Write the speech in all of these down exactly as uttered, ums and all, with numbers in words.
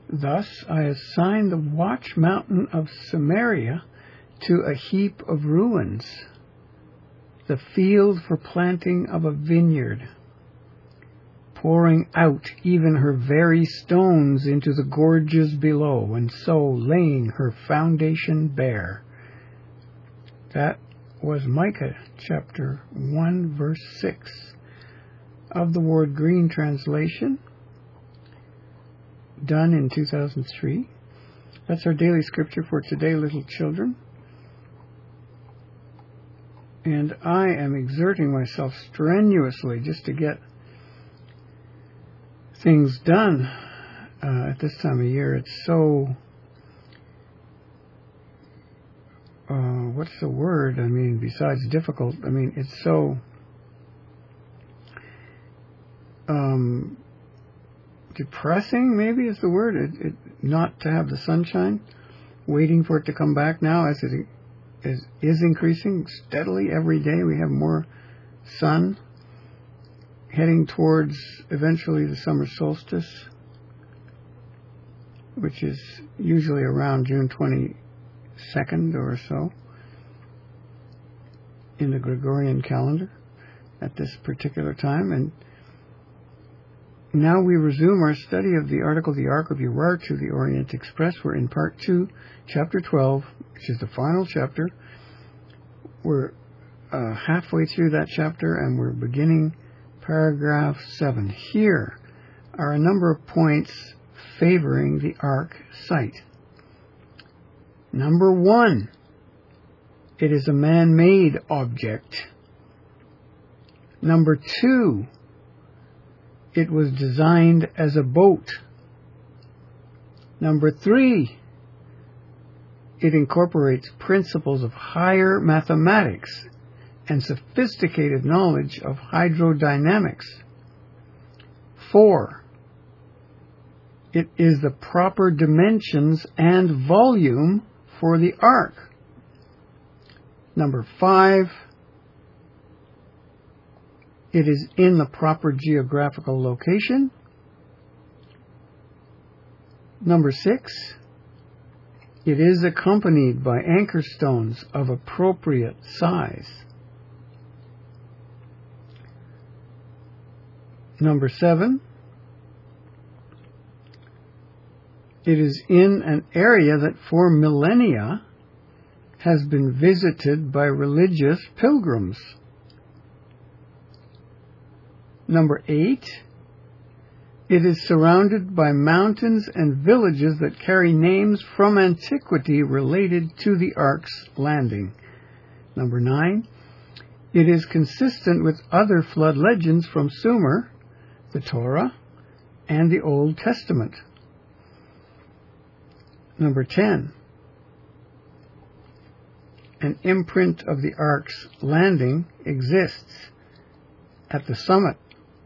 Thus I assign the watch mountain of Samaria to a heap of ruins, the field for planting of a vineyard, pouring out even her very stones into the gorges below, and so laying her foundation bare. That was Micah chapter one, verse six of the Ward Green translation, done in two thousand three. That's our daily scripture for today, little children. And I am exerting myself strenuously just to get things done uh, at this time of year. It's so, uh, what's the word? I mean, besides difficult, I mean, it's so um, depressing, maybe is the word, it, it, not to have the sunshine, waiting for it to come back now as it is, is increasing steadily every day. We have more sun, heading towards eventually the summer solstice, which is usually around June twenty-second or so in the Gregorian calendar at this particular time. And now we resume our study of the article, The Ark of Urartu, the Orient Express. We're in part two, chapter twelve, which is the final chapter. We're uh, halfway through that chapter, and we're beginning paragraph seven. Here are a number of points favoring the Ark site. Number one, it is a man-made object. Number two, it was designed as a boat. Number three, it incorporates principles of higher mathematics and sophisticated knowledge of hydrodynamics. Four, it is the proper dimensions and volume for the ark. Number five, it is in the proper geographical location. Number six, it is accompanied by anchor stones of appropriate size. Number seven, it is in an area that for millennia has been visited by religious pilgrims. Number eight, it is surrounded by mountains and villages that carry names from antiquity related to the ark's landing. Number nine, it is consistent with other flood legends from Sumer, the Torah, and the Old Testament. Number ten, an imprint of the ark's landing exists at the summit.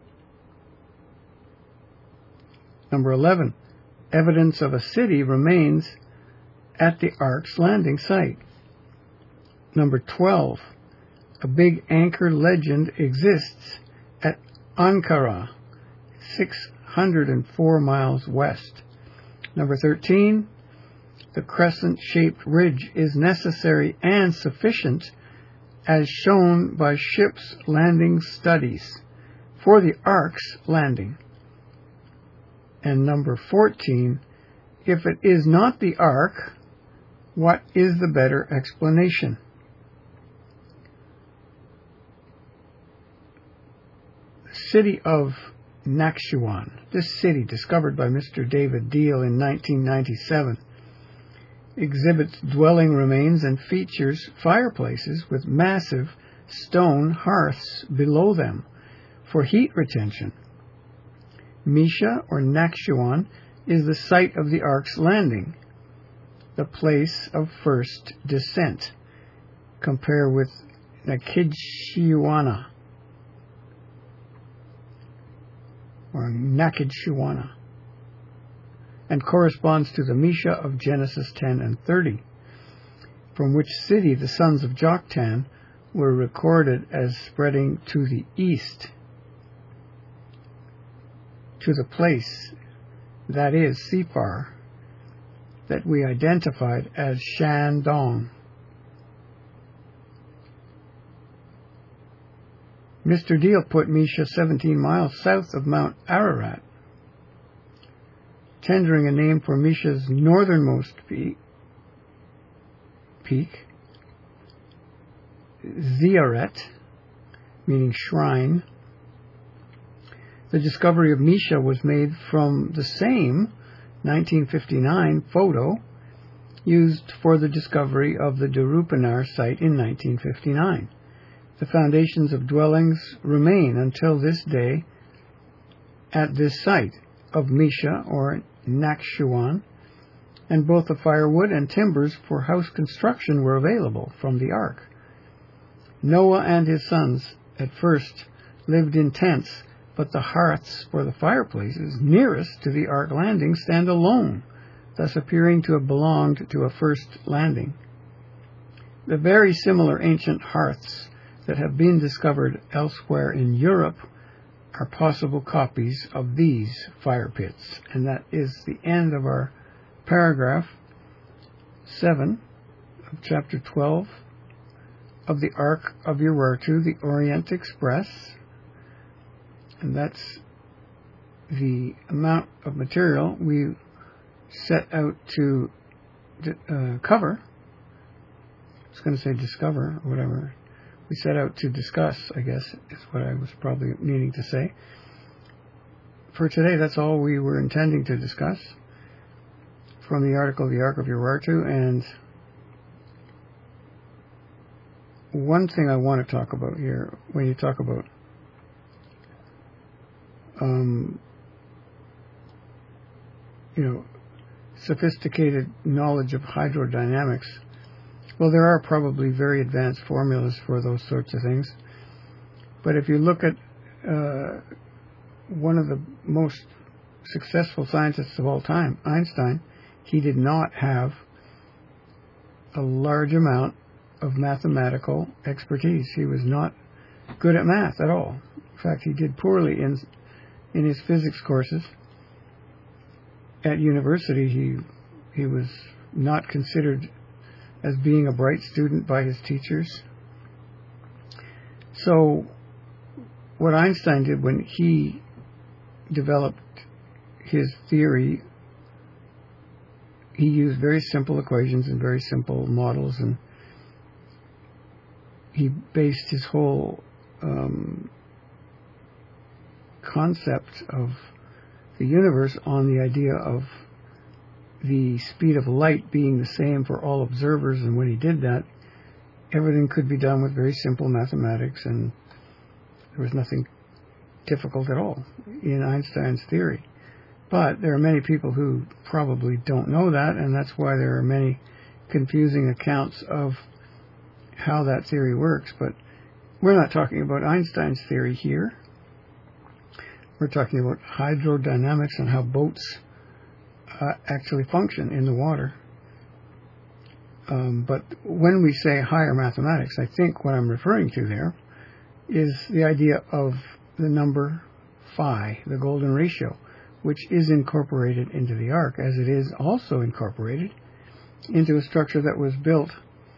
Number eleven, evidence of a city remains at the ark's landing site. Number twelve, a big anchor legend exists at Ankara, six hundred four miles west. Number thirteen, the crescent-shaped ridge is necessary and sufficient as shown by ships' landing studies for the ark's landing. And number fourteen, if it is not the ark, what is the better explanation? The city of Naxchuan, this city discovered by Mister David Deal in nineteen ninety-seven, exhibits dwelling remains and features fireplaces with massive stone hearths below them for heat retention. Mesha, or Naxchuan, is the site of the ark's landing, the place of first descent. Compare with Nakhidshiwana, or Nakhidshiwana, and corresponds to the Mesha of Genesis ten and thirty, from which city the sons of Joktan were recorded as spreading to the east, to the place that is Sipar, that we identified as Shandong. Mister Deal put Misha seventeen miles south of Mount Ararat, tendering a name for Misha's northernmost peak, peak Ziaret, meaning shrine. The discovery of Misha was made from the same nineteen fifty-nine photo used for the discovery of the Darupanar site in nineteen fifty-nine. The foundations of dwellings remain until this day at this site of Misha or Nakshuan, and both the firewood and timbers for house construction were available from the ark. Noah and his sons at first lived in tents, but the hearths for the fireplaces nearest to the ark landing stand alone, thus appearing to have belonged to a first landing. The very similar ancient hearths that have been discovered elsewhere in Europe are possible copies of these fire pits. And that is the end of our paragraph seven of chapter twelve of the Ark of Urartu, the Orient Express. And that's the amount of material we set out to uh, cover. I was going to say discover, or whatever. We set out to discuss, I guess, is what I was probably meaning to say. For today, that's all we were intending to discuss from the article, The Ark of Urartu. And one thing I want to talk about here, when you talk about um, you know, sophisticated knowledge of hydrodynamics, well, there are probably very advanced formulas for those sorts of things. But if you look at uh, one of the most successful scientists of all time, Einstein, he did not have a large amount of mathematical expertise. He was not good at math at all. In fact, he did poorly in in his physics courses. At university, he he was not considered as being a bright student by his teachers. So what Einstein did when he developed his theory, he used very simple equations and very simple models, and he based his whole um, concept of the universe on the idea of the speed of light being the same for all observers. And when he did that, everything could be done with very simple mathematics, and there was nothing difficult at all in Einstein's theory. But there are many people who probably don't know that, and that's why there are many confusing accounts of how that theory works. But we're not talking about Einstein's theory here. We're talking about hydrodynamics and how boats uh, actually function in the water. Um, but when we say higher mathematics, I think what I'm referring to there is the idea of the number phi, the golden ratio, which is incorporated into the ark, as it is also incorporated into a structure that was built.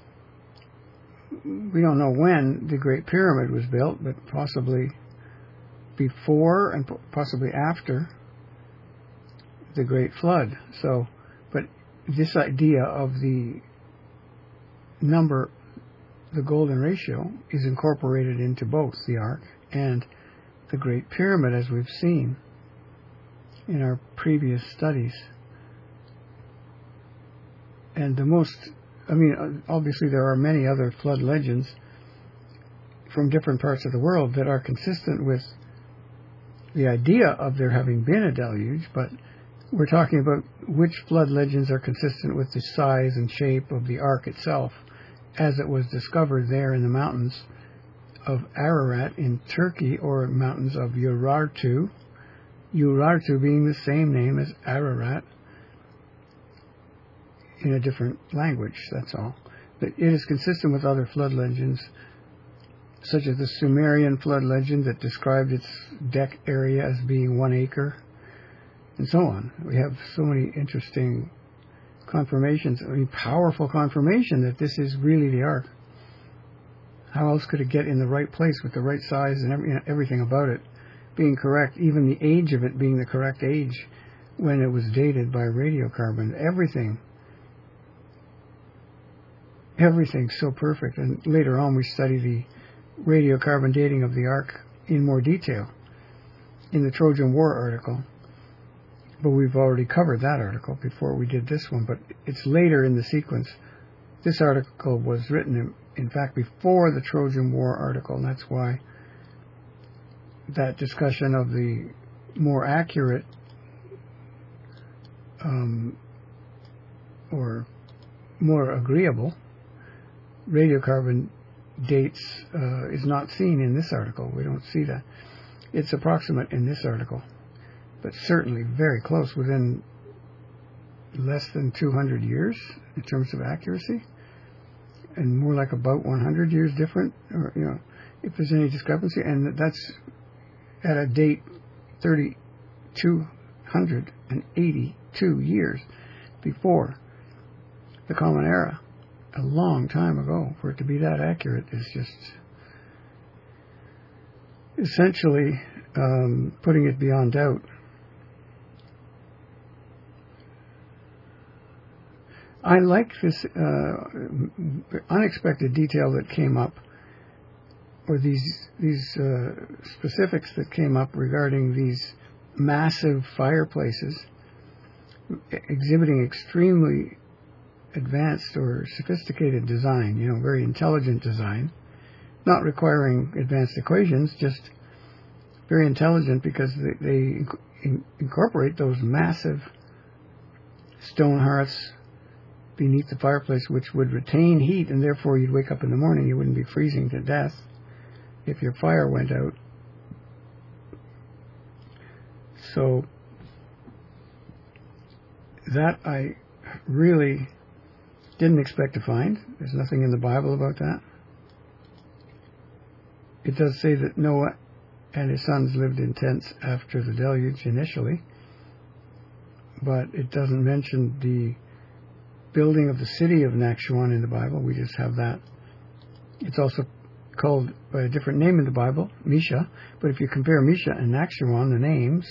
We don't know when the Great Pyramid was built, but possibly before and possibly after the Great Flood. So, but this idea of the number, the golden ratio, is incorporated into both the ark and the Great Pyramid, as we've seen in our previous studies. And the most, I mean, obviously there are many other flood legends from different parts of the world that are consistent with the idea of there having been a deluge, but we're talking about which flood legends are consistent with the size and shape of the ark itself as it was discovered there in the mountains of Ararat in Turkey, or mountains of Urartu, Urartu being the same name as Ararat in a different language, that's all. But it is consistent with other flood legends, such as the Sumerian flood legend that described its deck area as being one acre, and so on. We have so many interesting confirmations, I mean, powerful confirmation that this is really the Ark. How else could it get in the right place with the right size and every, everything about it being correct, even the age of it being the correct age when it was dated by radiocarbon? Everything. Everything's so perfect. And later on we study the radiocarbon dating of the Ark in more detail in the Trojan War article. But we've already covered that article before we did this one. But it's later in the sequence. This article was written, in, in fact, before the Trojan War article, and that's why that discussion of the more accurate um, or more agreeable radiocarbon dates uh, is not seen in this article. We don't see that. It's approximate in this article, but certainly very close, within less than two hundred years in terms of accuracy, and more like about one hundred years different, or, you know, if there's any discrepancy. And that's at a date three thousand two hundred eighty-two years before the Common Era. A long time ago. For it to be that accurate is just essentially um, putting it beyond doubt. I like this uh, unexpected detail that came up, or these these uh, specifics that came up regarding these massive fireplaces exhibiting extremely advanced or sophisticated design, you know, very intelligent design, not requiring advanced equations, just very intelligent because they, they in, incorporate those massive stone hearths beneath the fireplace, which would retain heat, and therefore you'd wake up in the morning, you wouldn't be freezing to death if your fire went out. So that I really didn't expect to find. There's nothing in the Bible about that. It does say that Noah and his sons lived in tents after the deluge initially, but it doesn't mention the building of the city of Naxuan in the Bible. We just have that. It's also called by a different name in the Bible, Mesha, but if you compare Mesha and Naxuan, the names,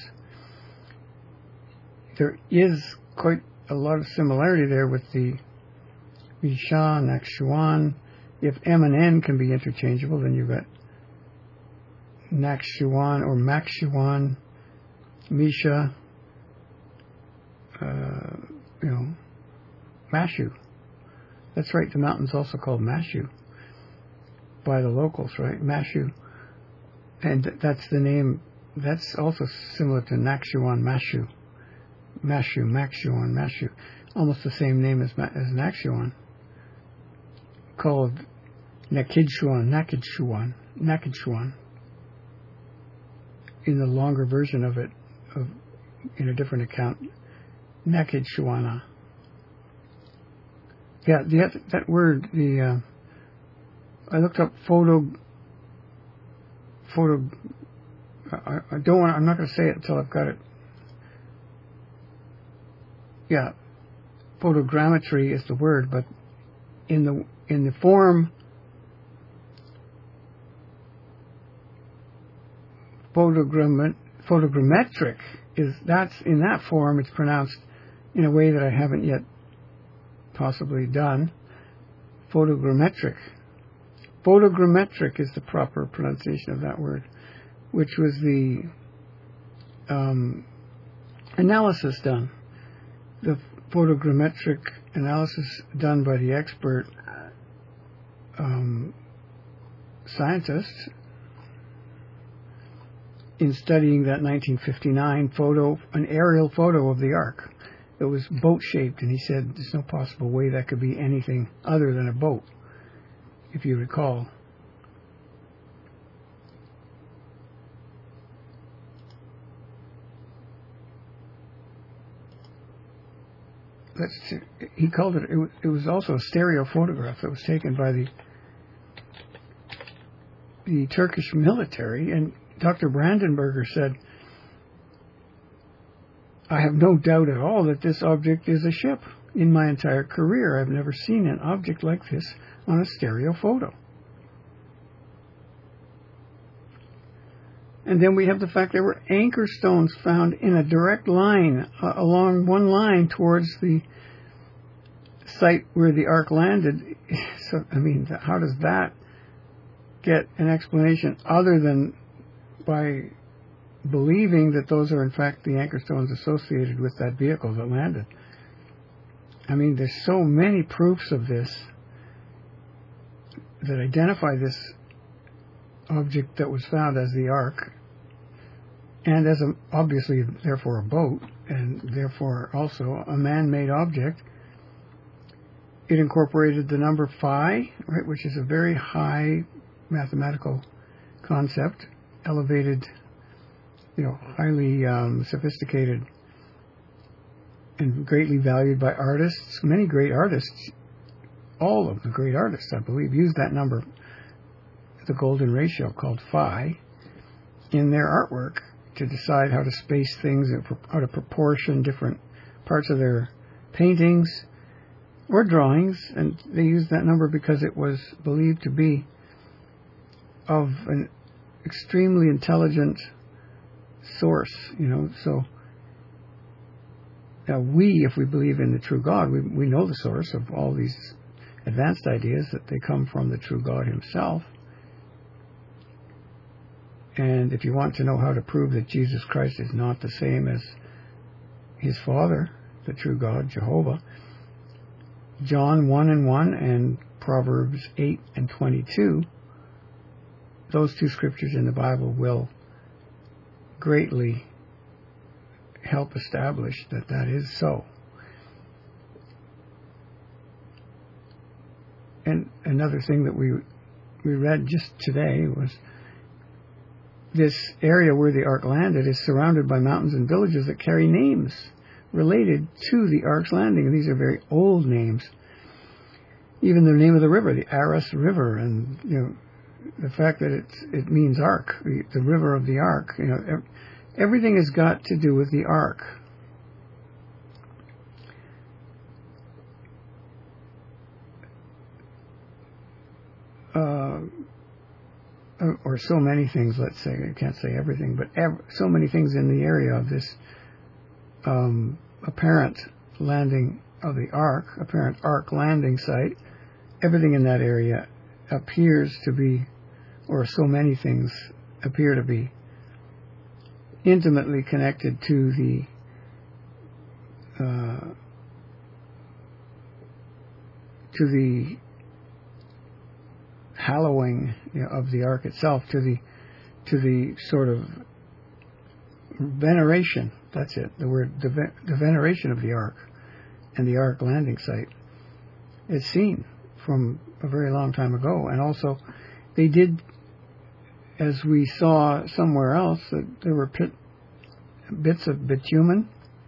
there is quite a lot of similarity there with the Mesha, Naxuan. If M and N can be interchangeable, then you've got Naxuan or Maxuan, Mesha, uh, you know, Mashu. That's right, the mountain's also called Mashu by the locals, right? Mashu. And that's the name, that's also similar to Naxuan, Mashu. Mashu, Maxuan, Mashu. Almost the same name as, as Naxuan. Called Nakidchuan, Nakidchuan, Nakidchuan. In the longer version of it, of, in a different account, Nakidchuana. Yeah, the, that word, the, uh, I looked up photo, photo, I, I don't want, I'm not going to say it until I've got it. Yeah, photogrammetry is the word, but in the, in the form photogram, photogrammetric is, that's, in that form it's pronounced in a way that I haven't yet possibly done. Photogrammetric. Photogrammetric is the proper pronunciation of that word, which was the um, analysis done. The photogrammetric analysis done by the expert um, scientists in studying that nineteen fifty-nine photo, an aerial photo of the Ark. It was boat-shaped, and he said there's no possible way that could be anything other than a boat, if you recall. Let's see, he called it, it was, it was also a stereo photograph that was taken by the the Turkish military, and Doctor Brandenberger said, I have no doubt at all that this object is a ship. In my entire career, I've never seen an object like this on a stereo photo. And then we have the fact there were anchor stones found in a direct line, uh, along one line towards the site where the ark landed. So, I mean, how does that get an explanation other than by believing that those are in fact the anchor stones associated with that vehicle that landed? I mean, there's so many proofs of this that identify this object that was found as the ark, and as a, obviously therefore a boat, and therefore also a man-made object. It incorporated the number phi, right, which is a very high mathematical concept, elevated, you know, highly um, sophisticated and greatly valued by artists. Many great artists, all of the great artists, I believe, use that number, the golden ratio called phi, in their artwork to decide how to space things, how to proportion different parts of their paintings or drawings. And they used that number because it was believed to be of an extremely intelligent source, you know. So uh, we, if we believe in the true God, we, we know the source of all these advanced ideas, that they come from the true God himself. And if you want to know how to prove that Jesus Christ is not the same as his Father, the true God, Jehovah, John one and one and Proverbs eight and twenty-two, those two scriptures in the Bible will greatly help establish that that is so. And another thing that we we read just today was this area where the ark landed is surrounded by mountains and villages that carry names related to the ark's landing. And these are very old names. Even the name of the river, the Aras River, and you know the fact that it's, it means ark, the, the river of the ark. You know, everything has got to do with the ark. Uh, or so many things, let's say. I can't say everything, but ev- so many things in the area of this um, apparent landing of the ark, apparent ark landing site. Everything in that area appears to be, or so many things appear to be, intimately connected to the uh, to the hallowing, you know, of the ark itself, to the to the sort of veneration. That's it. The word the, the veneration of the ark and the ark landing site. It's seen from a very long time ago, and also they did, as we saw somewhere else, that there were pit, bits of bitumen.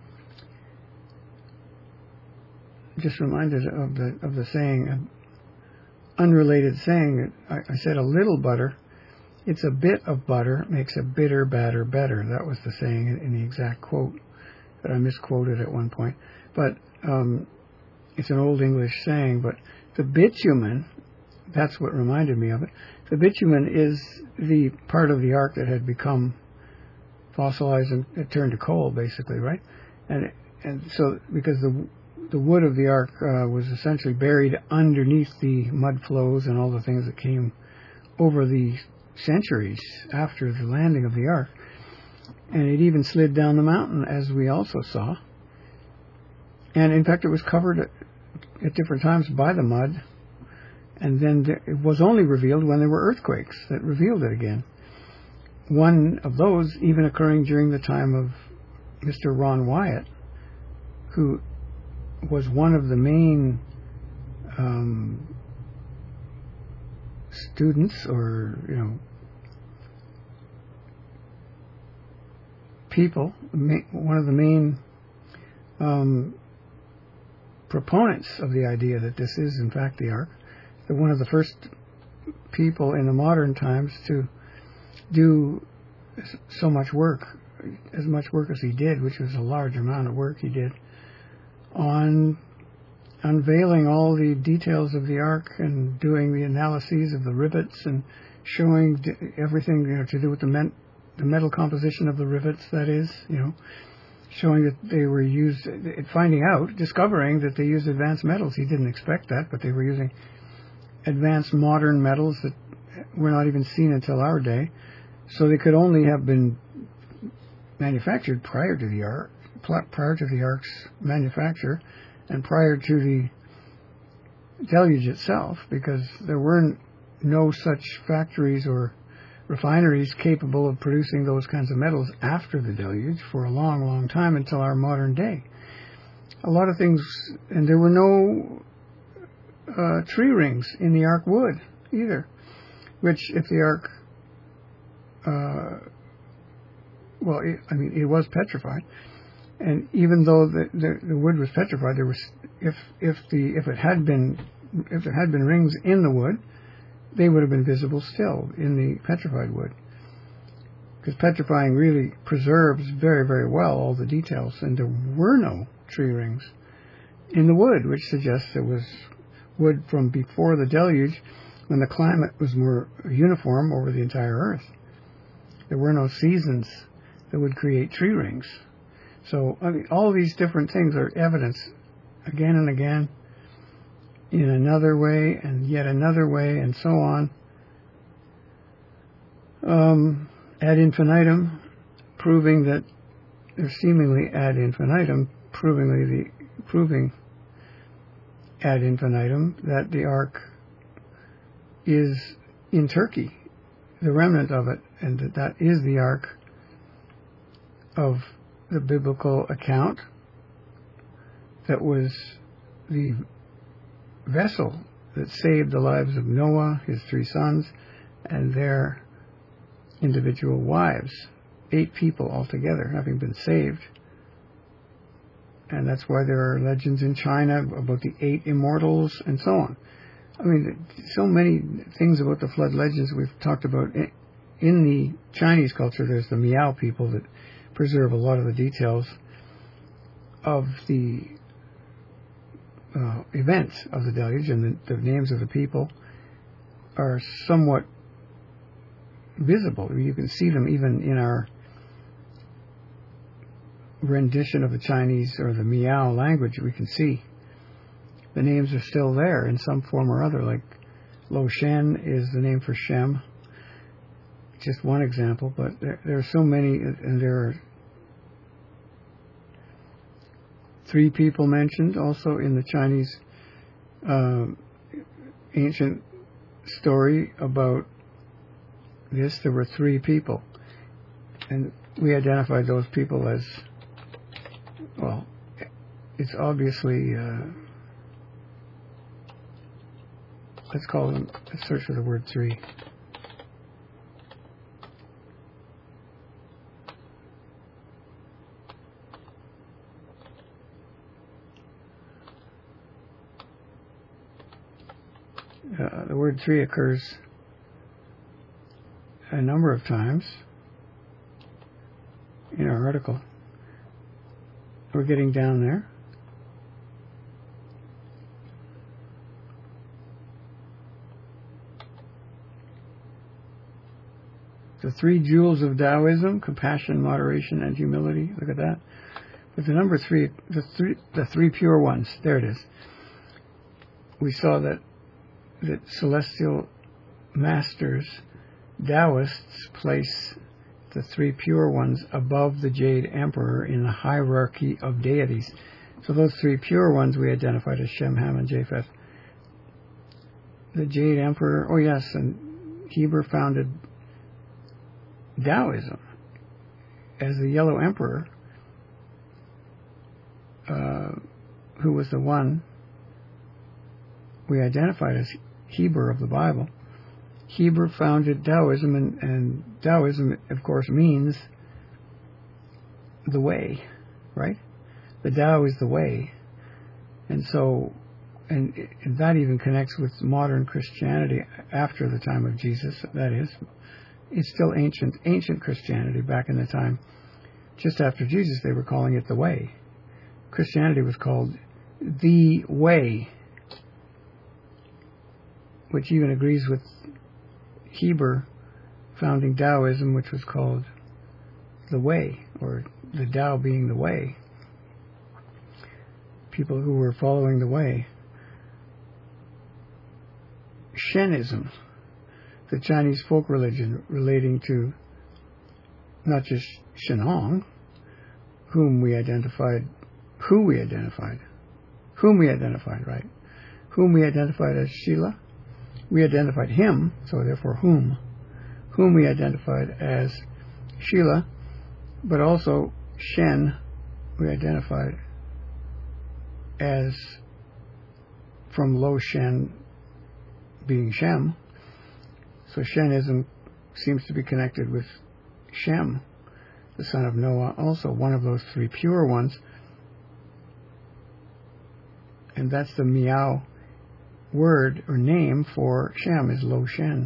Just reminded of the of the saying. Unrelated saying, I, I said a little butter, it's a bit of butter makes a bitter batter better. That was the saying in, in the exact quote that I misquoted at one point. But um, it's an old English saying, but the bitumen, that's what reminded me of it. The bitumen is the part of the ark that had become fossilized and it turned to coal, basically, right? And and so because the The wood of the ark uh, was essentially buried underneath the mud flows and all the things that came over the centuries after the landing of the ark. And it even slid down the mountain, as we also saw. And in fact, it was covered at, at different times by the mud. And then there, it was only revealed when there were earthquakes that revealed it again. One of those even occurring during the time of Mister Ron Wyatt, who was one of the main um, students, or you know, people, one of the main um, proponents of the idea that this is in fact the ark. One of the first people in the modern times to do so much work as much work as he did, which was a large amount of work he did, on unveiling all the details of the ark and doing the analyses of the rivets and showing everything, you know, to do with the, men, the metal composition of the rivets, that is, you know, showing that they were used, finding out, discovering that they used advanced metals. He didn't expect that, but they were using advanced modern metals that were not even seen until our day. So they could only have been manufactured prior to the ark, prior to the ark's manufacture, and prior to the deluge itself, because there weren't no such factories or refineries capable of producing those kinds of metals after the deluge for a long, long time until our modern day. A lot of things, and there were no uh, tree rings in the ark wood either, which if the ark, uh, well, it, I mean, it was petrified. And even though the, the, the wood was petrified, there was if if the if it had been if there had been rings in the wood, they would have been visible still in the petrified wood, because petrifying really preserves very very well all the details, and there were no tree rings in the wood, which suggests it was wood from before the deluge, when the climate was more uniform over the entire earth. There were no seasons that would create tree rings. So, I mean, all these different things are evidence again and again in another way and yet another way and so on. Um, ad infinitum, proving that, or seemingly ad infinitum, provingly the, proving ad infinitum that the ark is in Turkey, the remnant of it, and that that is the ark of the biblical account that was the vessel that saved the lives of Noah, his three sons, and their individual wives. Eight people altogether having been saved. And that's why there are legends in China about the eight immortals and so on. I mean, so many things about the flood legends we've talked about. In the Chinese culture, there's the Miao people that preserve a lot of the details of the uh, events of the deluge, and the, the names of the people are somewhat visible. You can see them even in our rendition of the Chinese or the Miao language. We can see the names are still there in some form or other, like Lo Shen is the name for Shem. Just one example, but there, there are so many, and there are three people mentioned also in the Chinese uh, ancient story about this. There were three people, and we identified those people as, well, it's obviously, uh, let's call them, let's search for the word three. Uh, the word three occurs a number of times in our article. We're getting down there. The three jewels of Taoism: compassion, moderation, and humility. Look at that. But the number three, the three, the three pure ones. There it is. We saw that that celestial masters, Taoists, place the three pure ones above the Jade Emperor in the hierarchy of deities. So those three pure ones we identified as Shem, Ham, and Japheth. The Jade Emperor, oh yes, and Heber founded Taoism as the Yellow Emperor, uh, who was the one we identified as Heber of the Bible. Heber founded Taoism, and, and Taoism, of course, means the way, right? The Tao is the way. And so, and, and that even connects with modern Christianity after the time of Jesus, that is. It's still ancient, ancient Christianity back in the time just after Jesus, they were calling it the Way. Christianity was called the Way, which even agrees with Heber founding Taoism, which was called the Way, or the Tao being the Way. People who were following the Way. Shenism, the Chinese folk religion relating to not just Shennong, whom we identified, who we identified, whom we identified, right? Whom we identified as Shila. We identified him, so therefore whom. Whom we identified as Shila, but also Shen, we identified as from Lo Shen being Shem. So Shenism seems to be connected with Shem, the son of Noah, also one of those three pure ones. And that's the Miao word or name for Shem, is Lo Shen.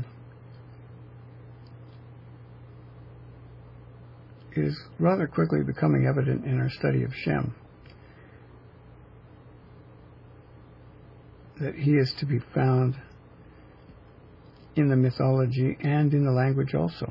It is rather quickly becoming evident in our study of Shem that he is to be found in the mythology and in the language also.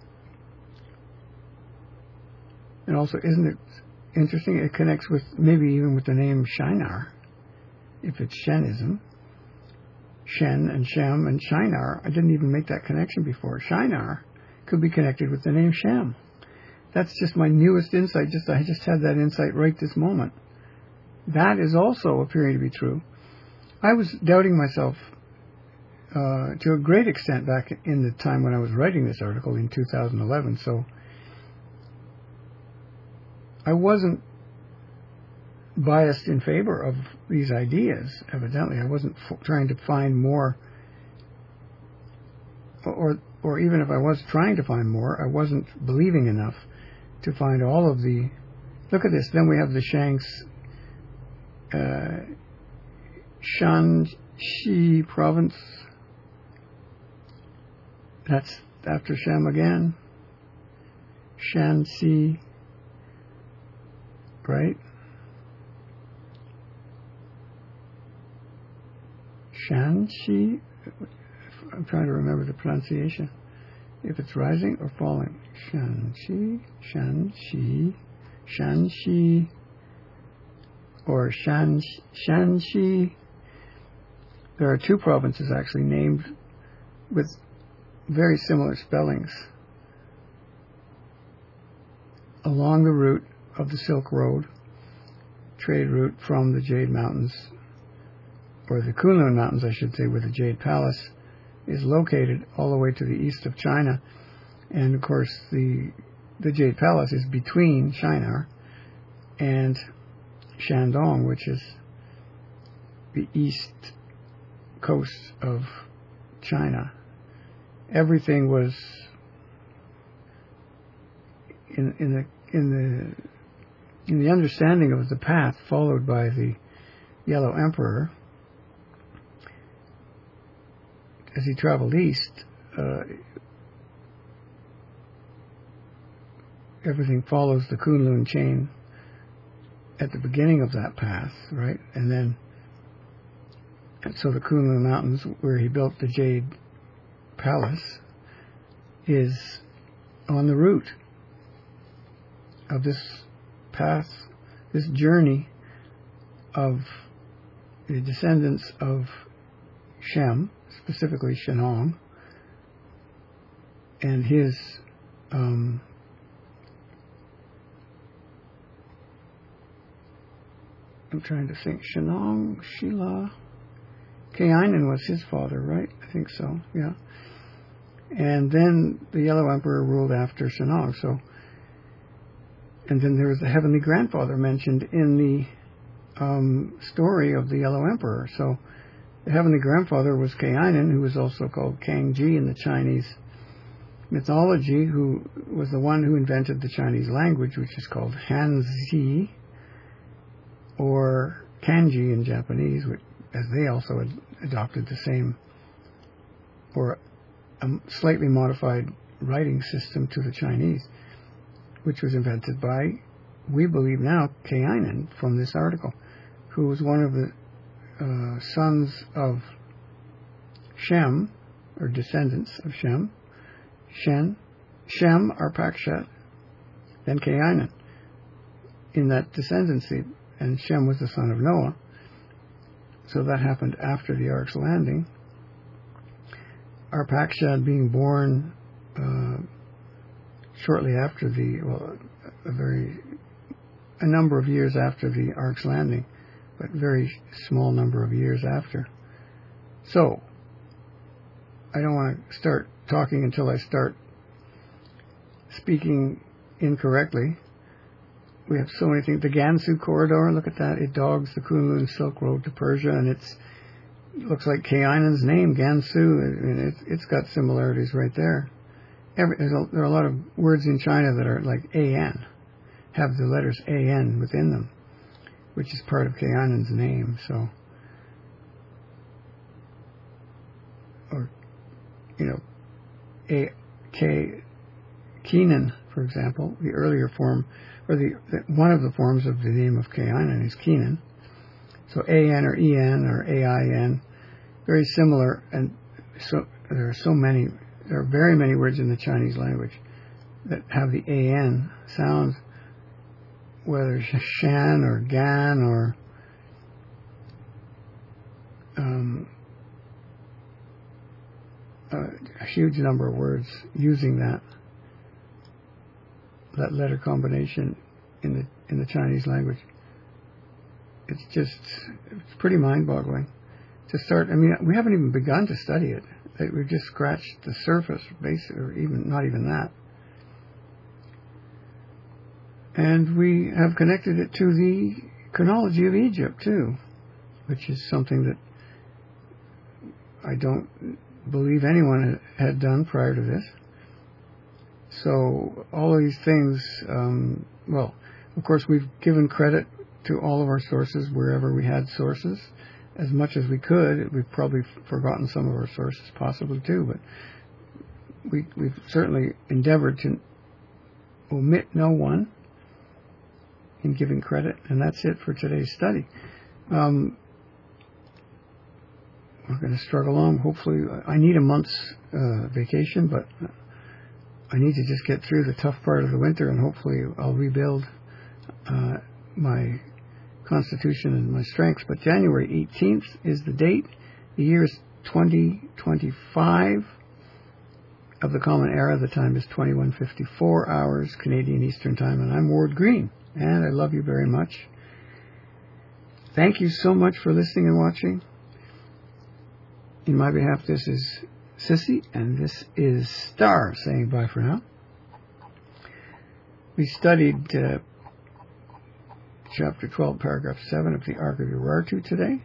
And also, isn't it interesting? It connects with, maybe even with the name Shinar, if it's Shenism. Shen and Shem and Shinar. I didn't even make that connection before. Shinar could be connected with the name Shem. That's just my newest insight. Just I just had that insight right this moment. That is also appearing to be true. I was doubting myself uh, to a great extent back in the time when I was writing this article in two thousand eleven. So I wasn't biased in favor of these ideas, evidently. I wasn't f- trying to find more, or or even if I was trying to find more, I wasn't believing enough to find all of the... Look at this. Then we have the Shanx uh, Shanxi province. That's after Shem again. Shanxi, right? Shanxi. I'm trying to remember the pronunciation. If it's rising or falling. Shanxi, Shanxi, Shanxi, or Shan, Shanxi. There are two provinces actually named with very similar spellings along the route of the Silk Road, trade route from the Jade Mountains, or the Kunlun Mountains, I should say, where the Jade Palace is located, all the way to the east of China. And of course, the the Jade Palace is between Shinar and Shandong, which is the east coast of China. Everything was in in the in the in the understanding of the path followed by the Yellow Emperor as he traveled east. Uh, everything follows the Kunlun chain at the beginning of that path, right? And then, and so the Kunlun Mountains, where he built the Jade Palace, is on the route of this path, this journey of the descendants of Shem, specifically Shennong, and his um, I'm trying to think. Shennong, Shila, Kainin was his father, right? I think so, yeah. And then the Yellow Emperor ruled after Shennong. So, and then there was the Heavenly Grandfather mentioned in the um, story of the Yellow Emperor. So, the Heavenly Grandfather was Kainin, who was also called Kangji in the Chinese mythology, who was the one who invented the Chinese language, which is called Hanzi, or Kanji in Japanese, which, as they also ad- adopted the same, or a slightly modified writing system to the Chinese, which was invented by, we believe now, Kainan from this article, who was one of the uh, sons of Shem, or descendants of Shem, Shen, Shem, Arpachshad, then Kainan, in that descendancy, and Shem was the son of Noah. So that happened after the Ark's landing. Arpachshad being born uh, shortly after the, well, a very, a number of years after the Ark's landing, but very small number of years after. So, I don't want to start talking until I start speaking incorrectly. We have so many things. The Gansu Corridor, look at that. It dogs the Kunlun Silk Road to Persia, and it's, it looks like Kainan's name, Gansu. I mean, it's, it's got similarities right there. Every, there's a, there are a lot of words in China that are like A N, have the letters A N within them, which is part of Kainan's name. So, or, you know, A, K, Kenan, for example, the earlier form, or the, the one of the forms of the name of Kainan is Kenan. So A N or E N or A I N, very similar, and so there are so many, there are very many words in the Chinese language that have the A N sound, whether Shan or Gan or um, a huge number of words using that that letter combination in the in the Chinese language. It's just, it's pretty mind-boggling to start. I mean, we haven't even begun to study it. We've just scratched the surface, basically, or even not even that. And we have connected it to the chronology of Egypt too, which is something that I don't believe anyone had done prior to this. So all of these things, um, well, of course, we've given credit to all of our sources wherever we had sources, as much as we could. We've probably forgotten some of our sources, possibly too, but we, we've certainly endeavored to omit no one in giving credit, and that's it for today's study. Um, we're going to struggle on. Hopefully, I need a month's uh, vacation, but I need to just get through the tough part of the winter, and hopefully I'll rebuild uh, my constitution and my strength. But January eighteenth is the date. The year is twenty twenty-five of the Common Era. The time is twenty-one fifty-four hours Canadian Eastern Time, and I'm Ward Green, and I love you very much. Thank you so much for listening and watching. In my behalf, this is Sissy, and this is Star saying bye for now. We studied uh, chapter twelve, paragraph seven of the Ark of Urartu today.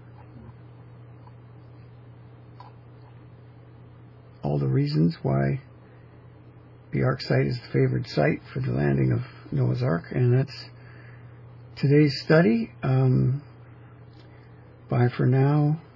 All the reasons why the Ark site is the favored site for the landing of Noah's Ark, and that's today's study. Um, bye for now.